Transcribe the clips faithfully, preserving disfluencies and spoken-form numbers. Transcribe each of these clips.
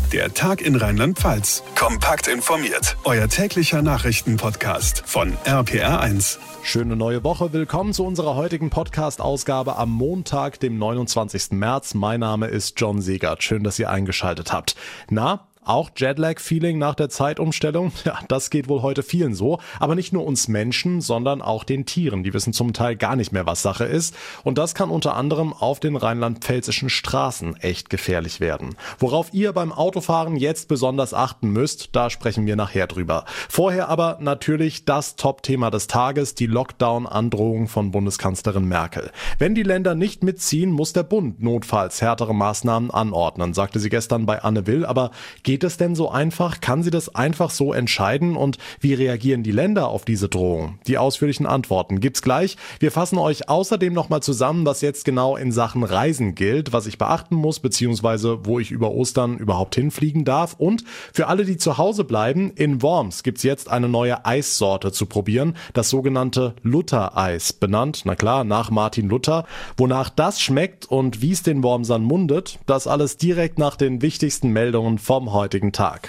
Der Tag in Rheinland-Pfalz. Kompakt informiert. Euer täglicher Nachrichtenpodcast von R P R eins. Schöne neue Woche. Willkommen zu unserer heutigen Podcast-Ausgabe am Montag, dem neunundzwanzigsten März. Mein Name ist John Segert. Schön, dass ihr eingeschaltet habt. Na, auch Jetlag-Feeling nach der Zeitumstellung? Ja, das geht wohl heute vielen so. Aber nicht nur uns Menschen, sondern auch den Tieren. Die wissen zum Teil gar nicht mehr, was Sache ist. Und das kann unter anderem auf den rheinland-pfälzischen Straßen echt gefährlich werden. Worauf ihr beim Autofahren jetzt besonders achten müsst, da sprechen wir nachher drüber. Vorher aber natürlich das Top-Thema des Tages, die Lockdown-Androhung von Bundeskanzlerin Merkel. Wenn die Länder nicht mitziehen, muss der Bund notfalls härtere Maßnahmen anordnen, sagte sie gestern bei Anne Will. Aber geht es denn so einfach? Kann sie das einfach so entscheiden? Und wie reagieren die Länder auf diese Drohung? Die ausführlichen Antworten gibt's gleich. Wir fassen euch außerdem nochmal zusammen, was jetzt genau in Sachen Reisen gilt, was ich beachten muss, beziehungsweise wo ich über Ostern überhaupt hinfliegen darf. Und für alle, die zu Hause bleiben, in Worms gibt's jetzt eine neue Eissorte zu probieren, das sogenannte Luther-Eis, benannt, na klar, nach Martin Luther. Wonach das schmeckt und wie es den Wormsern mundet, das alles direkt nach den wichtigsten Meldungen vom heutigen Tag.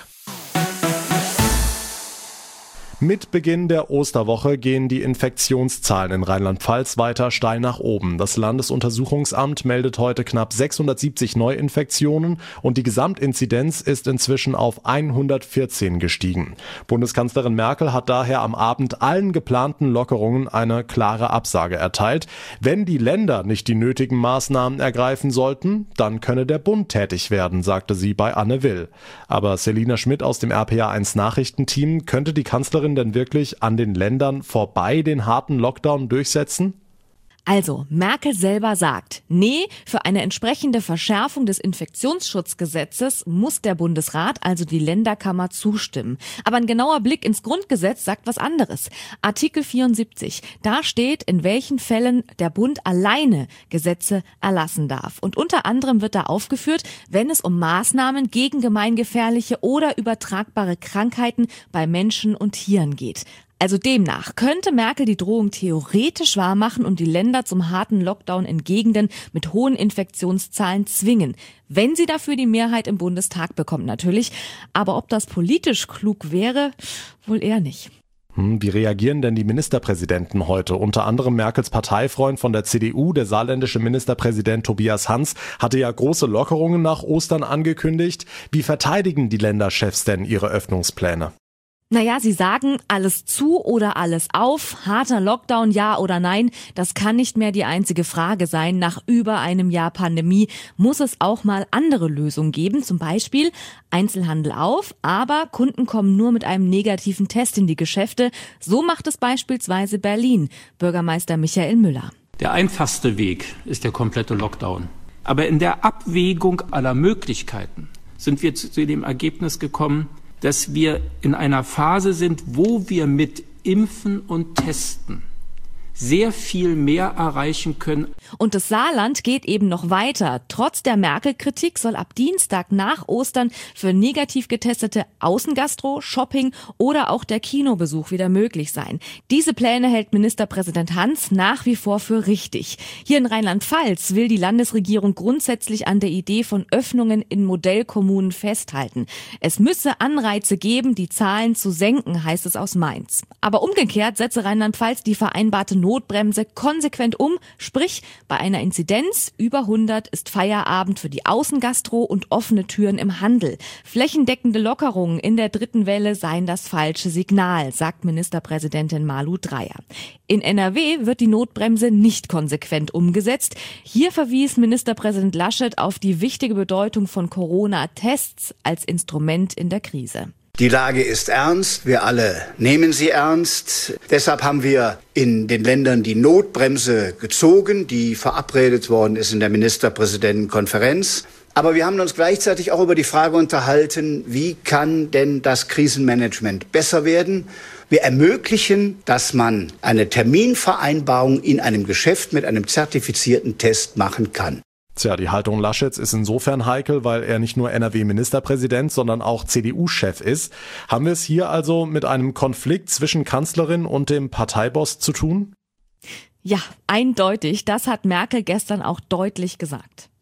Mit Beginn der Osterwoche gehen die Infektionszahlen in Rheinland-Pfalz weiter steil nach oben. Das Landesuntersuchungsamt meldet heute knapp sechshundertsiebzig Neuinfektionen und die Gesamtinzidenz ist inzwischen auf hundertvierzehn gestiegen. Bundeskanzlerin Merkel hat daher am Abend allen geplanten Lockerungen eine klare Absage erteilt. Wenn die Länder nicht die nötigen Maßnahmen ergreifen sollten, dann könne der Bund tätig werden, sagte sie bei Anne Will. Aber Selina Schmidt aus dem R P R eins Nachrichtenteam, könnte die Kanzlerin denn wirklich an den Ländern vorbei den harten Lockdown durchsetzen? Also, Merkel selber sagt, nee, für eine entsprechende Verschärfung des Infektionsschutzgesetzes muss der Bundesrat, also die Länderkammer, zustimmen. Aber ein genauer Blick ins Grundgesetz sagt was anderes. Artikel vierundsiebzig, da steht, in welchen Fällen der Bund alleine Gesetze erlassen darf. Und unter anderem wird da aufgeführt, wenn es um Maßnahmen gegen gemeingefährliche oder übertragbare Krankheiten bei Menschen und Tieren geht. Also demnach könnte Merkel die Drohung theoretisch wahrmachen und die Länder zum harten Lockdown in Gegenden mit hohen Infektionszahlen zwingen, wenn sie dafür die Mehrheit im Bundestag bekommt natürlich. Aber ob das politisch klug wäre, wohl eher nicht. Wie reagieren denn die Ministerpräsidenten heute? Unter anderem Merkels Parteifreund von der C D U, der saarländische Ministerpräsident Tobias Hans, hatte ja große Lockerungen nach Ostern angekündigt. Wie verteidigen die Länderchefs denn ihre Öffnungspläne? Naja, sie sagen, alles zu oder alles auf, harter Lockdown, ja oder nein, das kann nicht mehr die einzige Frage sein. Nach über einem Jahr Pandemie muss es auch mal andere Lösungen geben, zum Beispiel Einzelhandel auf, aber Kunden kommen nur mit einem negativen Test in die Geschäfte. So macht es beispielsweise Berlin, Bürgermeister Michael Müller. Der einfachste Weg ist der komplette Lockdown. Aber in der Abwägung aller Möglichkeiten sind wir zu dem Ergebnis gekommen, dass wir in einer Phase sind, wo wir mit Impfen und Testen sehr viel mehr erreichen können. Und das Saarland geht eben noch weiter. Trotz der Merkel-Kritik soll ab Dienstag nach Ostern für negativ getestete Außengastro, Shopping oder auch der Kinobesuch wieder möglich sein. Diese Pläne hält Ministerpräsident Hans nach wie vor für richtig. Hier in Rheinland-Pfalz will die Landesregierung grundsätzlich an der Idee von Öffnungen in Modellkommunen festhalten. Es müsse Anreize geben, die Zahlen zu senken, heißt es aus Mainz. Aber umgekehrt setze Rheinland-Pfalz die vereinbarte Notbremse konsequent um, sprich bei einer Inzidenz über hundert ist Feierabend für die Außengastro und offene Türen im Handel. Flächendeckende Lockerungen in der dritten Welle seien das falsche Signal, sagt Ministerpräsidentin Malu Dreyer. In N R W wird die Notbremse nicht konsequent umgesetzt. Hier verwies Ministerpräsident Laschet auf die wichtige Bedeutung von Corona-Tests als Instrument in der Krise. Die Lage ist ernst, wir alle nehmen sie ernst. Deshalb haben wir in den Ländern die Notbremse gezogen, die verabredet worden ist in der Ministerpräsidentenkonferenz. Aber wir haben uns gleichzeitig auch über die Frage unterhalten, wie kann denn das Krisenmanagement besser werden? Wir ermöglichen, dass man eine Terminvereinbarung in einem Geschäft mit einem zertifizierten Test machen kann. Tja, die Haltung Laschets ist insofern heikel, weil er nicht nur N R W-Ministerpräsident, sondern auch C D U-Chef ist. Haben wir es hier also mit einem Konflikt zwischen Kanzlerin und dem Parteiboss zu tun? Ja, eindeutig. Das hat Merkel gestern auch deutlich gesagt.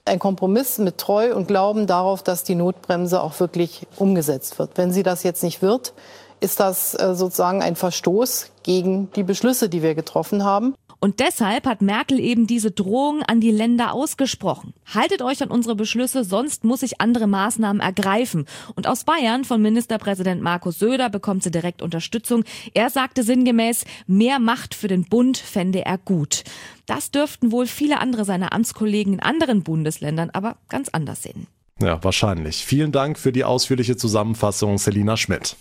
Ein Kompromiss mit Treu und Glauben darauf, dass die Notbremse auch wirklich umgesetzt wird. Wenn sie das jetzt nicht wird, ist das sozusagen ein Verstoß gegen die Beschlüsse, die wir getroffen haben. Und deshalb hat Merkel eben diese Drohung an die Länder ausgesprochen. Haltet euch an unsere Beschlüsse, sonst muss ich andere Maßnahmen ergreifen. Und aus Bayern von Ministerpräsident Markus Söder bekommt sie direkt Unterstützung. Er sagte sinngemäß, mehr Macht für den Bund fände er gut. Das dürften wohl viele andere seiner Amtskollegen in anderen Bundesländern aber ganz anders sehen. Ja, wahrscheinlich. Vielen Dank für die ausführliche Zusammenfassung, Selina Schmidt.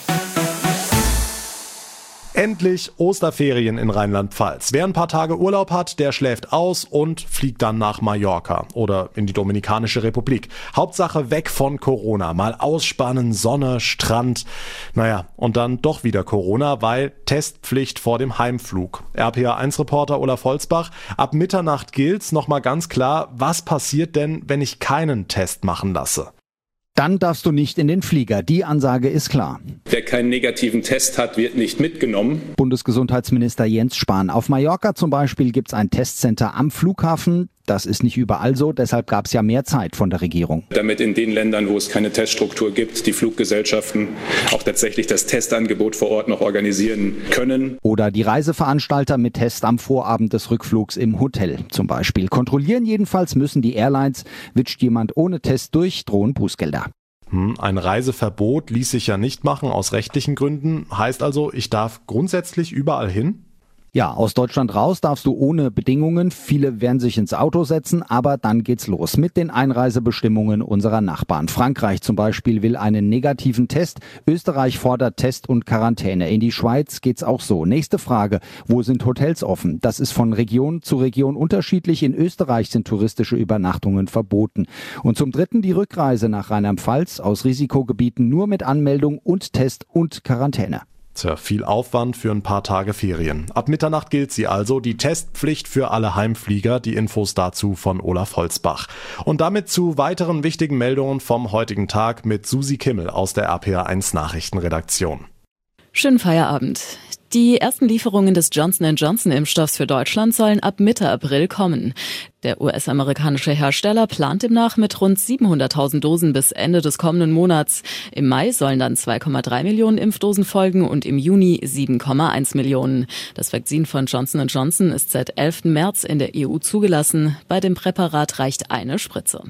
Endlich Osterferien in Rheinland-Pfalz. Wer ein paar Tage Urlaub hat, der schläft aus und fliegt dann nach Mallorca oder in die Dominikanische Republik. Hauptsache weg von Corona. Mal ausspannen, Sonne, Strand. Naja, und dann doch wieder Corona, weil Testpflicht vor dem Heimflug. R P A eins Reporter Olaf Holzbach. Ab Mitternacht gilt's. Nochmal ganz klar, was passiert denn, wenn ich keinen Test machen lasse? Dann darfst du nicht in den Flieger. Die Ansage ist klar. Wer keinen negativen Test hat, wird nicht mitgenommen. Bundesgesundheitsminister Jens Spahn. Auf Mallorca zum Beispiel gibt es ein Testcenter am Flughafen. Das ist nicht überall so, deshalb gab es ja mehr Zeit von der Regierung. Damit in den Ländern, wo es keine Teststruktur gibt, die Fluggesellschaften auch tatsächlich das Testangebot vor Ort noch organisieren können. Oder die Reiseveranstalter mit Test am Vorabend des Rückflugs im Hotel zum Beispiel. Kontrollieren jedenfalls müssen die Airlines. Witscht jemand ohne Test durch, drohen Bußgelder. Hm, ein Reiseverbot ließ sich ja nicht machen aus rechtlichen Gründen. Heißt also, ich darf grundsätzlich überall hin? Ja, aus Deutschland raus darfst du ohne Bedingungen. Viele werden sich ins Auto setzen, aber dann geht's los mit den Einreisebestimmungen unserer Nachbarn. Frankreich zum Beispiel will einen negativen Test. Österreich fordert Test und Quarantäne. In die Schweiz geht's auch so. Nächste Frage, wo sind Hotels offen? Das ist von Region zu Region unterschiedlich. In Österreich sind touristische Übernachtungen verboten. Und zum Dritten die Rückreise nach Rheinland-Pfalz aus Risikogebieten nur mit Anmeldung und Test und Quarantäne. Tja, viel Aufwand für ein paar Tage Ferien. Ab Mitternacht gilt sie also, die Testpflicht für alle Heimflieger. Die Infos dazu von Olaf Holzbach. Und damit zu weiteren wichtigen Meldungen vom heutigen Tag mit Susi Kimmel aus der R P A eins Nachrichtenredaktion. Schönen Feierabend. Die ersten Lieferungen des Johnson and Johnson Impfstoffs für Deutschland sollen ab Mitte April kommen. Der U S-amerikanische Hersteller plant demnach mit rund siebenhunderttausend Dosen bis Ende des kommenden Monats. Im Mai sollen dann zwei Komma drei Millionen Impfdosen folgen und im Juni sieben Komma eins Millionen. Das Vakzin von Johnson and Johnson ist seit elften März in der E U zugelassen. Bei dem Präparat reicht eine Spritze.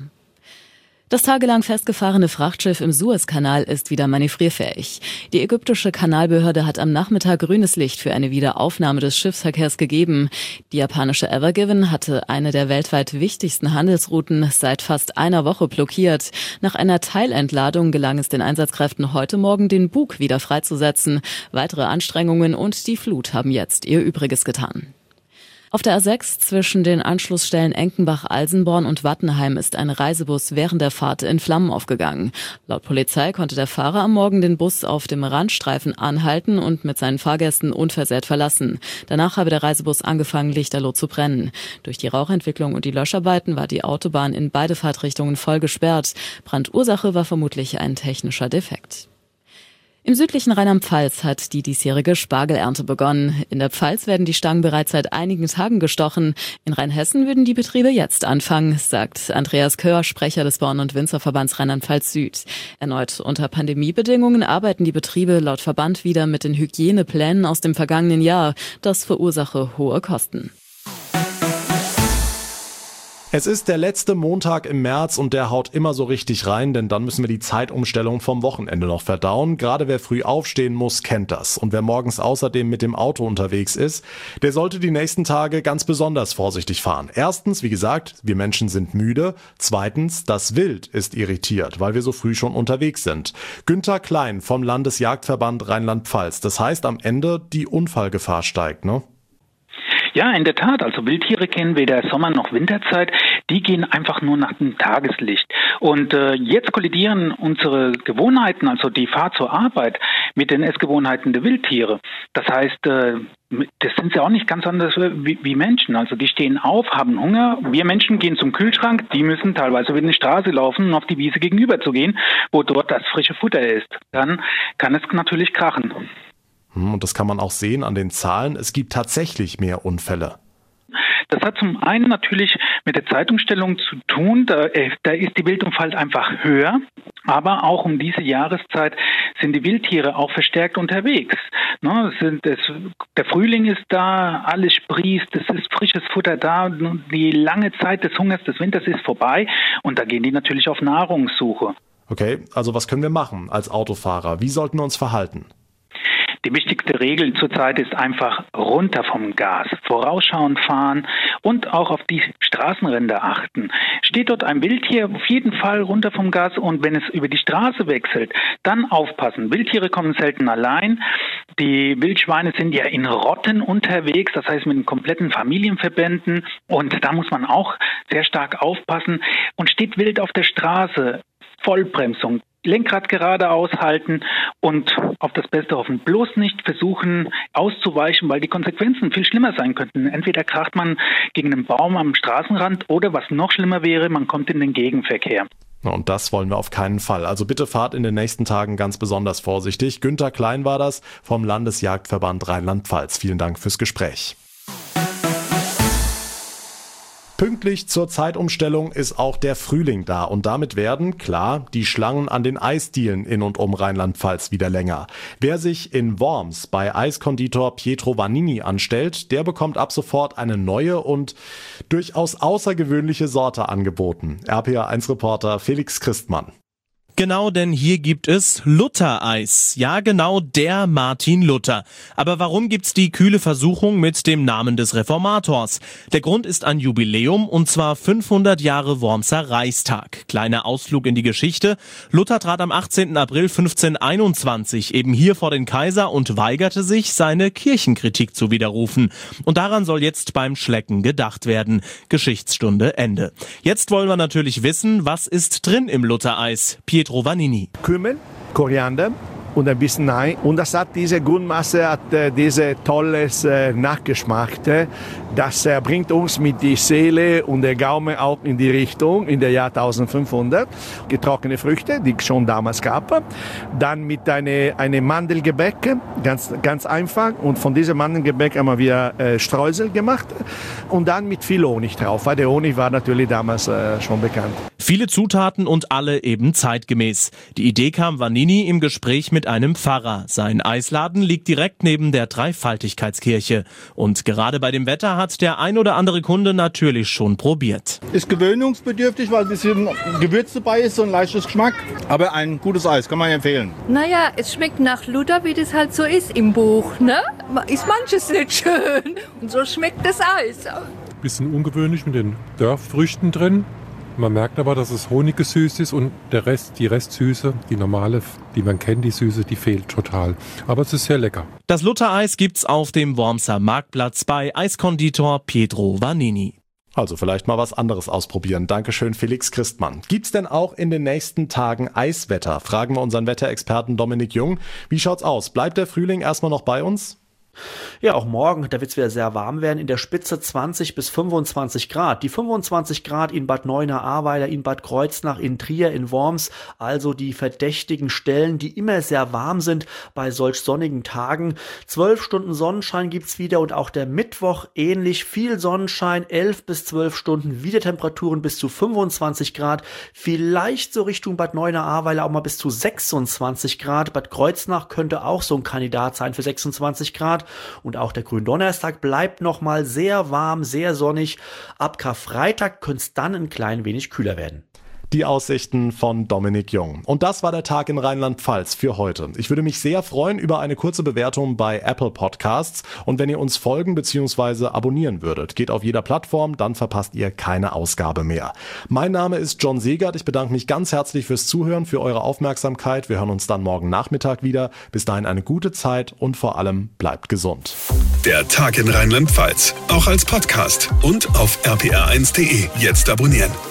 Das tagelang festgefahrene Frachtschiff im Suezkanal ist wieder manövrierfähig. Die ägyptische Kanalbehörde hat am Nachmittag grünes Licht für eine Wiederaufnahme des Schiffsverkehrs gegeben. Die japanische Ever Given hatte eine der weltweit wichtigsten Handelsrouten seit fast einer Woche blockiert. Nach einer Teilentladung gelang es den Einsatzkräften heute Morgen, den Bug wieder freizusetzen. Weitere Anstrengungen und die Flut haben jetzt ihr Übriges getan. Auf der A sechs zwischen den Anschlussstellen Enkenbach-Alsenborn und Wattenheim ist ein Reisebus während der Fahrt in Flammen aufgegangen. Laut Polizei konnte der Fahrer am Morgen den Bus auf dem Randstreifen anhalten und mit seinen Fahrgästen unversehrt verlassen. Danach habe der Reisebus angefangen, lichterloh zu brennen. Durch die Rauchentwicklung und die Löscharbeiten war die Autobahn in beide Fahrtrichtungen voll gesperrt. Brandursache war vermutlich ein technischer Defekt. Im südlichen Rheinland-Pfalz hat die diesjährige Spargelernte begonnen. In der Pfalz werden die Stangen bereits seit einigen Tagen gestochen. In Rheinhessen würden die Betriebe jetzt anfangen, sagt Andreas Köhr, Sprecher des Bauern- und Winzerverbands Rheinland-Pfalz Süd. Erneut unter Pandemiebedingungen arbeiten die Betriebe laut Verband wieder mit den Hygieneplänen aus dem vergangenen Jahr. Das verursache hohe Kosten. Es ist der letzte Montag im März und der haut immer so richtig rein, denn dann müssen wir die Zeitumstellung vom Wochenende noch verdauen. Gerade wer früh aufstehen muss, kennt das. Und wer morgens außerdem mit dem Auto unterwegs ist, der sollte die nächsten Tage ganz besonders vorsichtig fahren. Erstens, wie gesagt, wir Menschen sind müde. Zweitens, das Wild ist irritiert, weil wir so früh schon unterwegs sind. Günther Klein vom Landesjagdverband Rheinland-Pfalz. Das heißt am Ende, die Unfallgefahr steigt, ne? Ja, in der Tat. Also Wildtiere kennen weder Sommer- noch Winterzeit. Die gehen einfach nur nach dem Tageslicht. Und äh, jetzt kollidieren unsere Gewohnheiten, also die Fahrt zur Arbeit, mit den Essgewohnheiten der Wildtiere. Das heißt, äh, das sind sie auch nicht ganz anders wie, wie Menschen. Also die stehen auf, haben Hunger. Wir Menschen gehen zum Kühlschrank. Die müssen teilweise über die Straße laufen, um auf die Wiese gegenüber zu gehen, wo dort das frische Futter ist. Dann kann es natürlich krachen. Und das kann man auch sehen an den Zahlen. Es gibt tatsächlich mehr Unfälle. Das hat zum einen natürlich mit der Zeitumstellung zu tun, da, da ist die Wildumfalt einfach höher, aber auch um diese Jahreszeit sind die Wildtiere auch verstärkt unterwegs. Ne, es sind, es, der Frühling ist da, alles sprießt, es ist frisches Futter da, die lange Zeit des Hungers des Winters ist vorbei und da gehen die natürlich auf Nahrungssuche. Okay, also was können wir machen als Autofahrer? Wie sollten wir uns verhalten? Die wichtigste Regel zurzeit ist einfach runter vom Gas, vorausschauend fahren und auch auf die Straßenränder achten. Steht dort ein Wildtier, auf jeden Fall runter vom Gas und wenn es über die Straße wechselt, dann aufpassen. Wildtiere kommen selten allein. Die Wildschweine sind ja in Rotten unterwegs, das heißt mit den kompletten Familienverbänden und da muss man auch sehr stark aufpassen. Und steht wild auf der Straße, Vollbremsung, Lenkrad geradeaus halten und auf das Beste hoffen. Bloß nicht versuchen auszuweichen, weil die Konsequenzen viel schlimmer sein könnten. Entweder kracht man gegen einen Baum am Straßenrand oder was noch schlimmer wäre, man kommt in den Gegenverkehr. Und das wollen wir auf keinen Fall. Also bitte fahrt in den nächsten Tagen ganz besonders vorsichtig. Günther Klein war das vom Landesjagdverband Rheinland-Pfalz. Vielen Dank fürs Gespräch. Pünktlich zur Zeitumstellung ist auch der Frühling da und damit werden, klar, die Schlangen an den Eisdielen in und um Rheinland-Pfalz wieder länger. Wer sich in Worms bei Eiskonditor Pietro Vanini anstellt, der bekommt ab sofort eine neue und durchaus außergewöhnliche Sorte angeboten. R P R eins Reporter Felix Christmann. Genau, denn hier gibt es Luther-Eis. Ja, genau, der Martin Luther. Aber warum gibt's die kühle Versuchung mit dem Namen des Reformators? Der Grund ist ein Jubiläum, und zwar fünfhundert Jahre Wormser Reichstag. Kleiner Ausflug in die Geschichte. Luther trat am achtzehnten April fünfzehnhunderteinundzwanzig eben hier vor den Kaiser und weigerte sich, seine Kirchenkritik zu widerrufen. Und daran soll jetzt beim Schlecken gedacht werden. Geschichtsstunde Ende. Jetzt wollen wir natürlich wissen, was ist drin im Luther-Eis? Pietro Vanini. Kümmel, Koriander und ein bisschen Ei. Und das hat diese Grundmasse, hat äh, diese tolles äh, Nachgeschmack. Äh, das äh, bringt uns mit die Seele und der Gaumen auch in die Richtung in der Jahr eintausendfünfhundert. Getrocknete Früchte, die es schon damals gab. Dann mit eine, eine Mandelgebäck, ganz, ganz einfach. Und von diesem Mandelgebäck haben wir äh, Streusel gemacht. Und dann mit viel Honig drauf, weil der Honig war natürlich damals äh, schon bekannt. Viele Zutaten und alle eben zeitgemäß. Die Idee kam Vanini im Gespräch mit einem Pfarrer. Sein Eisladen liegt direkt neben der Dreifaltigkeitskirche. Und gerade bei dem Wetter hat der ein oder andere Kunde natürlich schon probiert. Ist gewöhnungsbedürftig, weil ein bisschen Gewürz dabei ist, so ein leichtes Geschmack. Aber ein gutes Eis, kann man empfehlen. Naja, es schmeckt nach Luther, wie das halt so ist im Buch, ne? Ist manches nicht schön. Und so schmeckt das Eis. Bisschen ungewöhnlich mit den Dörrfrüchten drin. Man merkt aber, dass es honiggesüßt ist und der Rest, die Restsüße, die normale, die man kennt, die Süße, die fehlt total. Aber es ist sehr lecker. Das Luther-Eis gibt's auf dem Wormser Marktplatz bei Eiskonditor Pietro Vanini. Also vielleicht mal was anderes ausprobieren. Dankeschön, Felix Christmann. Gibt's denn auch in den nächsten Tagen Eiswetter? Fragen wir unseren Wetterexperten Dominik Jung. Wie schaut's aus? Bleibt der Frühling erstmal noch bei uns? Ja, auch morgen, da wird es wieder sehr warm werden, in der Spitze zwanzig bis fünfundzwanzig Grad. Die fünfundzwanzig Grad in Bad Neuenahr-Ahrweiler, in Bad Kreuznach, in Trier, in Worms, also die verdächtigen Stellen, die immer sehr warm sind bei solch sonnigen Tagen. Zwölf Stunden Sonnenschein gibt's wieder und auch der Mittwoch ähnlich viel Sonnenschein, elf bis zwölf Stunden, wieder Temperaturen bis zu fünfundzwanzig Grad, vielleicht so Richtung Bad Neuenahr-Ahrweiler auch mal bis zu sechsundzwanzig Grad. Bad Kreuznach könnte auch so ein Kandidat sein für sechsundzwanzig Grad. Und auch der Gründonnerstag bleibt nochmal sehr warm, sehr sonnig. Ab Karfreitag könnte es dann ein klein wenig kühler werden. Die Aussichten von Dominik Jung. Und das war der Tag in Rheinland-Pfalz für heute. Ich würde mich sehr freuen über eine kurze Bewertung bei Apple Podcasts und wenn ihr uns folgen bzw. abonnieren würdet. Geht auf jeder Plattform, dann verpasst ihr keine Ausgabe mehr. Mein Name ist John Segert. Ich bedanke mich ganz herzlich fürs Zuhören, für eure Aufmerksamkeit. Wir hören uns dann morgen Nachmittag wieder. Bis dahin eine gute Zeit und vor allem bleibt gesund. Der Tag in Rheinland-Pfalz, auch als Podcast und auf r p r eins punkt d e. Jetzt abonnieren.